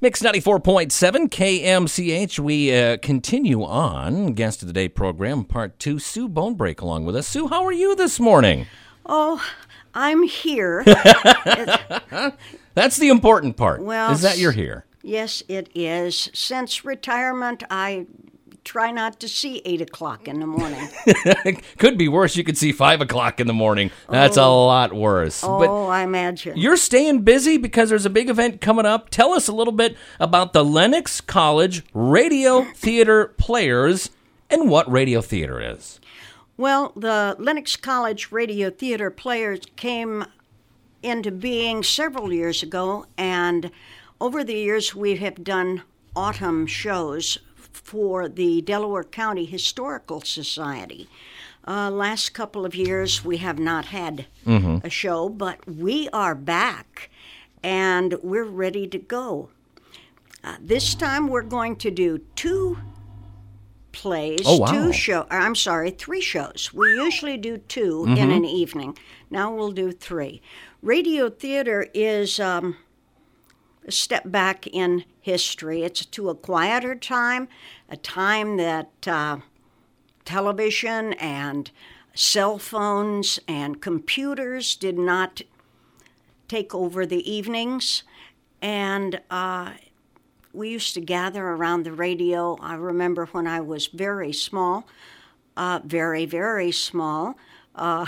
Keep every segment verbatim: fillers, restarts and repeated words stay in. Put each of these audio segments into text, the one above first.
Mix ninety-four point seven K M C H. We uh, continue on. Guest of the Day program, part two. Sue Bonebreak along with us. Sue, how are you this morning? Oh, I'm here. That's the important part, Well, is that you're here. Yes, it is. Since retirement, I try not to see eight o'clock in the morning. Could be worse. You could see five o'clock in the morning. That's a lot worse. Oh, But I imagine. you're staying busy because there's a big event coming up. Tell us a little bit about the Lennox College Radio Theater Players and what radio theater is. Well, the Lennox College Radio Theater Players came into being several years ago, and over the years we have done autumn shows for the Delaware County Historical Society. Uh, last couple of years we have not had mm-hmm. a show, but we are back and we're ready to go. Uh, this time we're going to do two plays, oh, wow. two show. I'm sorry, three shows. We usually do two mm-hmm. in an evening. Now we'll do three. Radio theater is um, a step back in history. It's to a quieter time, a time that uh, television and cell phones and computers did not take over the evenings. And uh, we used to gather around the radio. I remember when I was very small, uh, very, very small, uh,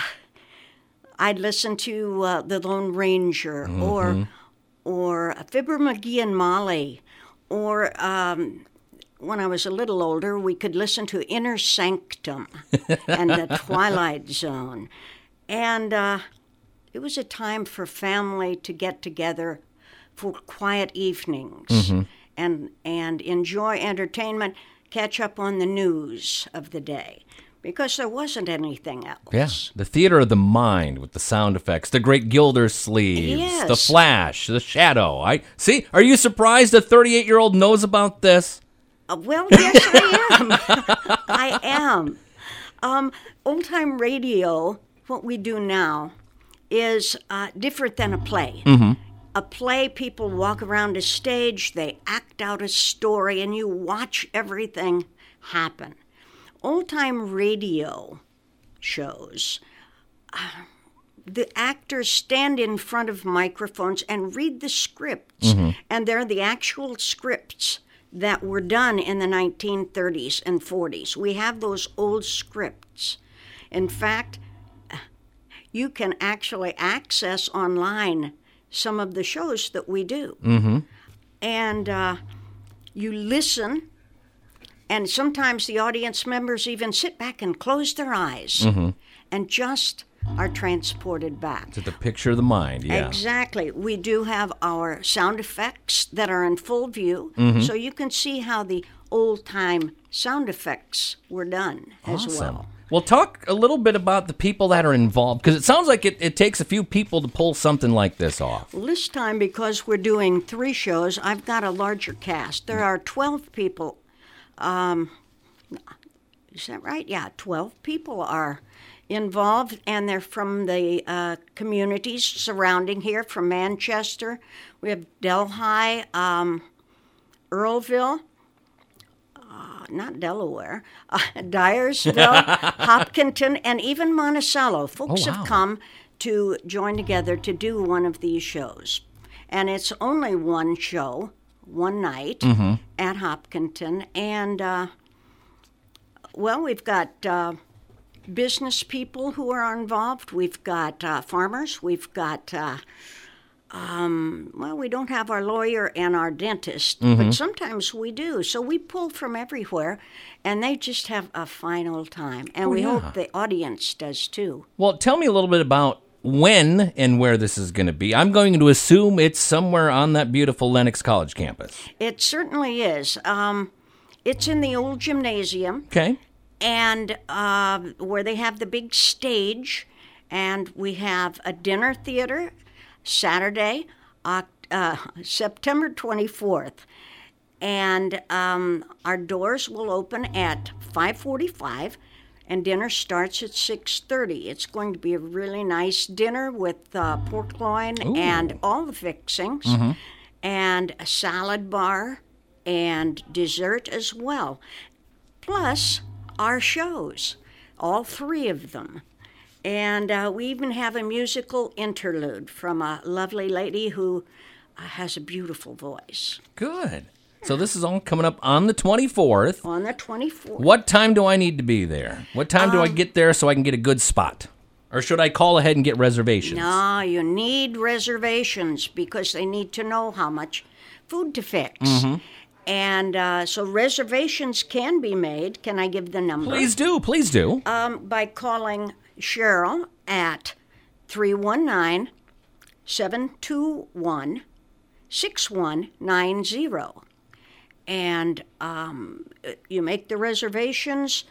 I'd listen to uh, The Lone Ranger mm-hmm. or or Fibber McGee and Molly, or um, when I was a little older, we could listen to Inner Sanctum and The Twilight Zone. And uh, it was a time for family to get together for quiet evenings mm-hmm. and and enjoy entertainment, catch up on the news of the day. Because there wasn't anything else. Yeah, the theater of the mind with the sound effects, the great Gildersleeves, yes. the Flash, the Shadow. I see. Are you surprised a thirty-eight-year-old knows about this? Uh, well, yes, I am. I am. Um, old-time radio, what we do now, is uh, different than a play. Mm-hmm. A play, people walk around a stage, they act out a story, and you watch everything happen. Old-time radio shows, uh, the actors stand in front of microphones and read the scripts, mm-hmm. and they're the actual scripts that were done in the nineteen thirties and forties. We have those old scripts. In fact, you can actually access online some of the shows that we do. Mm-hmm. And uh, you listen. And sometimes the audience members even sit back and close their eyes mm-hmm. and just are transported back. To the picture of the mind, yeah. Exactly. We do have our sound effects that are in full view, mm-hmm. so you can see how the old-time sound effects were done as awesome. well. Well, talk a little bit about the people that are involved, because it sounds like it, it takes a few people to pull something like this off. Well, this time, because we're doing three shows, I've got a larger cast. There are twelve people. Um, is that right? Yeah, twelve people are involved, and they're from the uh, communities surrounding here, from Manchester. We have Delhi, um, Earlville, uh, not Delaware, uh, Dyersville, Hopkinton, and even Monticello. Folks oh, wow. have come to join together to do one of these shows. And it's only one show, one night mm-hmm. at Hopkinton. And, uh, well, we've got uh, business people who are involved. We've got uh, farmers. We've got, uh, um, well, we don't have our lawyer and our dentist, mm-hmm. but sometimes we do. So we pull from everywhere, and they just have a fine old time. And oh, we yeah. hope the audience does, too. Well, tell me a little bit about when and where this is going to be. I'm going to assume it's somewhere on that beautiful Lennox College campus. It certainly is. Um, it's in the old gymnasium. Okay. And uh, where they have the big stage, and we have a dinner theater Saturday, uh, uh, September twenty-fourth. And um, our doors will open at five forty-five, and dinner starts at six thirty. It's going to be a really nice dinner with uh, pork loin Ooh. and all the fixings. Mm-hmm. and a salad bar and dessert as well. Plus our shows, all three of them. And uh, we even have a musical interlude from a lovely lady who uh, has a beautiful voice. Good. So this is all coming up on the twenty-fourth. On the twenty-fourth. What time do I need to be there? What time do I Um, get there so I can get a good spot? Or should I call ahead and get reservations? No, you need reservations because they need to know how much food to fix. And uh, so reservations can be made. Can I give the number? Please do. Please do. Um, by calling Cheryl at three one nine, seven two one, six one nine zero. And um, you make the reservations.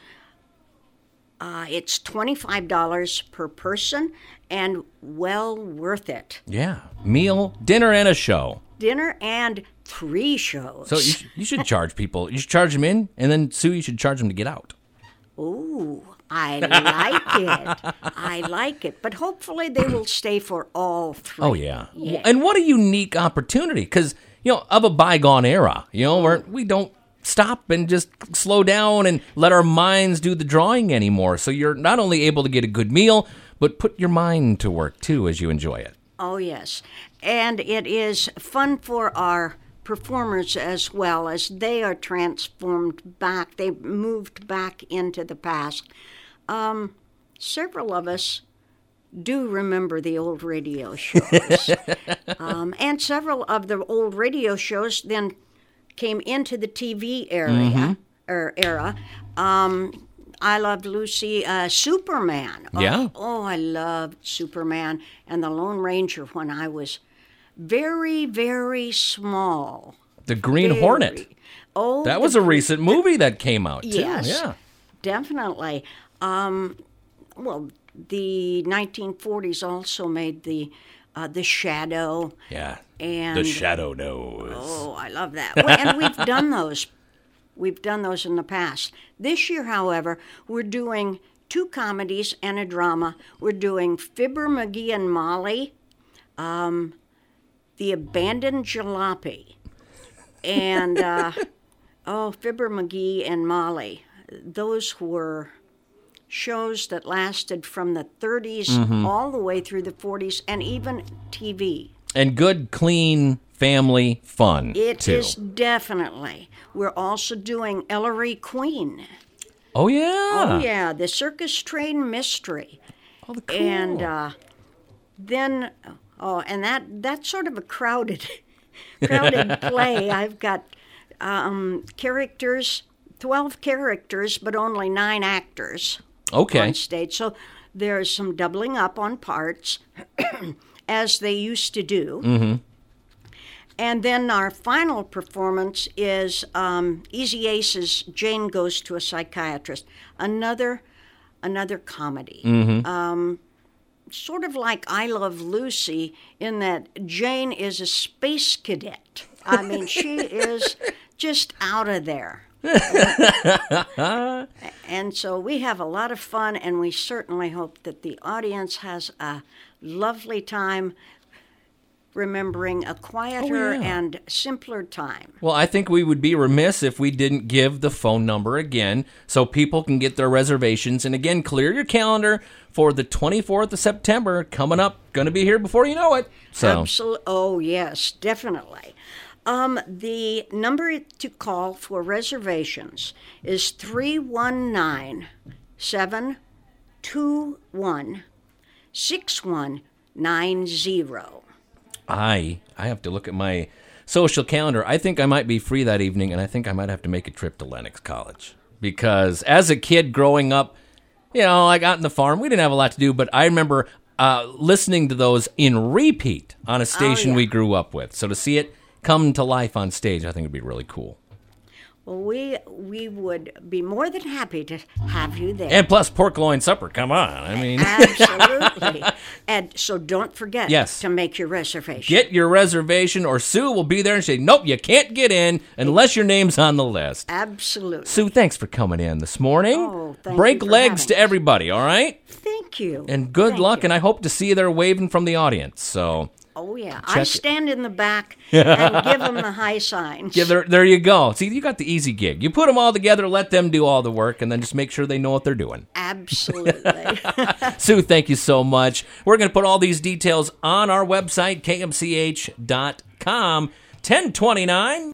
Uh, it's twenty-five dollars per person and well worth it. Yeah. Meal, dinner, and a show. Dinner and three shows. So you, sh- you should charge people. You should charge them in, and then, Sue, you should charge them to get out. Ooh, I like it. I like it. But hopefully they will stay for all three. Oh, yeah. Yeah. And what a unique opportunity, because, you know, of a bygone era, you know, where we don't stop and just slow down and let our minds do the drawing anymore. So you're not only able to get a good meal, but put your mind to work, too, as you enjoy it. Oh, yes. And it is fun for our performers as well, as they are transformed back. They've moved back into the past. Um, several of us do remember the old radio shows. um, and several of the old radio shows then came into the T V area, er, era. Um, I loved Lucy, uh, Superman. Oh, Yeah. Oh, I loved Superman and the Lone Ranger when I was very, very small. The Green Very- Hornet. Oh, That the was a recent movie that came out, too. Yes, Yeah. definitely. Um, well, the nineteen forties also made the uh, the Shadow. Yeah. And The Shadow Knows. Oh, I love that. Well, and we've done those. We've done those in the past. This year, however, we're doing two comedies and a drama. We're doing Fibber McGee and Molly, um, The Abandoned Jalopy, and uh, oh, Fibber McGee and Molly. Those were shows that lasted from the thirties Mm-hmm. all the way through the forties and even T V. And good, clean family fun, It too. is definitely. We're also doing Ellery Queen. Oh, yeah. Oh, yeah, the Circus Train Mystery. Oh, the cool. And uh, then, oh, and that that's sort of a crowded, crowded play. I've got um, characters, twelve characters, but only nine actors Okay. on stage. So there's some doubling up on parts, as they used to do. Mm-hmm. And then our final performance is um, Easy Ace's Jane Goes to a Psychiatrist, another another comedy. Mm-hmm. Um, sort of like I Love Lucy, in that Jane is a space cadet. I mean, she is just out of there. And so we have a lot of fun, and we certainly hope that the audience has a lovely time remembering a quieter Oh, yeah. and simpler time. Well, I think we would be remiss if we didn't give the phone number again so people can get their reservations. And again, clear your calendar for the twenty-fourth of September coming up. Going to be here before you know it. So, Absolutely. Oh, yes, definitely. Um, the number to call for reservations is three one nine, seven two one, six one nine zero. I I have to look at my social calendar. I think I might be free that evening, and I think I might have to make a trip to Lenox College. Because as a kid growing up, you know, like out in the farm, we didn't have a lot to do, but I remember uh, listening to those in repeat on a station yeah. we grew up with. So to see it come to life on stage, I think would be really cool. Well, we we would be more than happy to have you there. And plus, pork loin supper. Come on. I mean, Absolutely. And so don't forget Yes. to make your reservation. get your reservation, or Sue will be there and say, nope, you can't get in unless your name's on the list. Absolutely. Sue, thanks for coming in this morning. Oh, thank Break you for legs to having us. everybody, all right? Thank you. And good Thank luck, you. and I hope to see you there waving from the audience. So Oh, yeah. Check I it. stand in the back and give them the high signs. Yeah, there, there you go. See, you got the easy gig. You put them all together, let them do all the work, and then just make sure they know what they're doing. Absolutely. Sue, thank you so much. We're going to put all these details on our website, K M C H dot com. ten twenty-nine